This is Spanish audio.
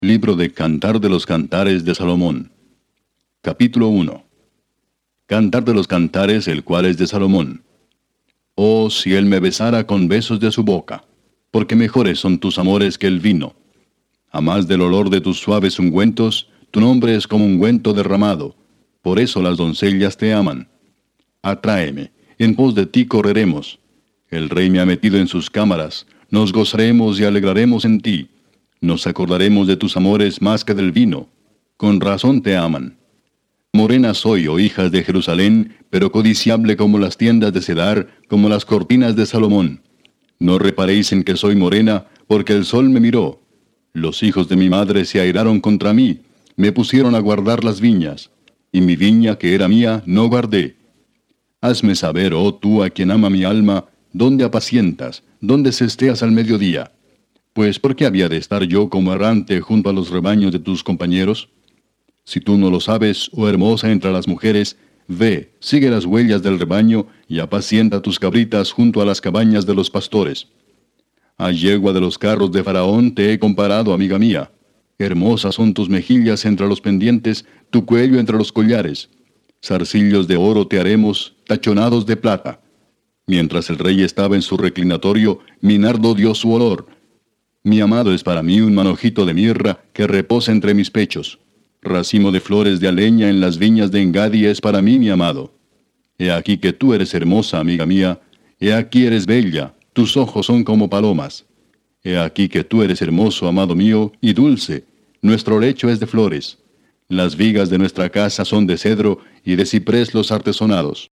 Libro de Cantar de los Cantares de Salomón. Capítulo 1. Cantar de los Cantares, el cual es de Salomón. Oh, si él me besara con besos de su boca, porque mejores son tus amores que el vino. A más del olor de tus suaves ungüentos, tu nombre es como ungüento derramado, por eso las doncellas te aman. Atráeme, en pos de ti correremos. El rey me ha metido en sus cámaras, nos gozaremos y alegraremos en ti. Nos acordaremos de tus amores más que del vino. Con razón te aman. Morena soy, oh hijas de Jerusalén, pero codiciable como las tiendas de Cedar, como las cortinas de Salomón. No reparéis en que soy morena, porque el sol me miró. Los hijos de mi madre se airaron contra mí, me pusieron a guardar las viñas, y mi viña que era mía no guardé. Hazme saber, oh tú a quien ama mi alma, dónde apacientas, dónde cesteas al mediodía. Pues ¿por qué había de estar yo como errante junto a los rebaños de tus compañeros? Si tú no lo sabes, oh hermosa entre las mujeres, ve, sigue las huellas del rebaño y apacienta tus cabritas junto a las cabañas de los pastores. A yegua de los carros de Faraón te he comparado, amiga mía. Hermosas son tus mejillas entre los pendientes, tu cuello entre los collares. Zarcillos de oro te haremos, tachonados de plata. Mientras el rey estaba en su reclinatorio, mi nardo dio su olor. Mi amado es para mí un manojito de mirra que reposa entre mis pechos. Racimo de flores de aleña en las viñas de Engadi es para mí mi amado. He aquí que tú eres hermosa, amiga mía. He aquí eres bella, tus ojos son como palomas. He aquí que tú eres hermoso, amado mío, y dulce. Nuestro lecho es de flores. Las vigas de nuestra casa son de cedro y de ciprés los artesonados.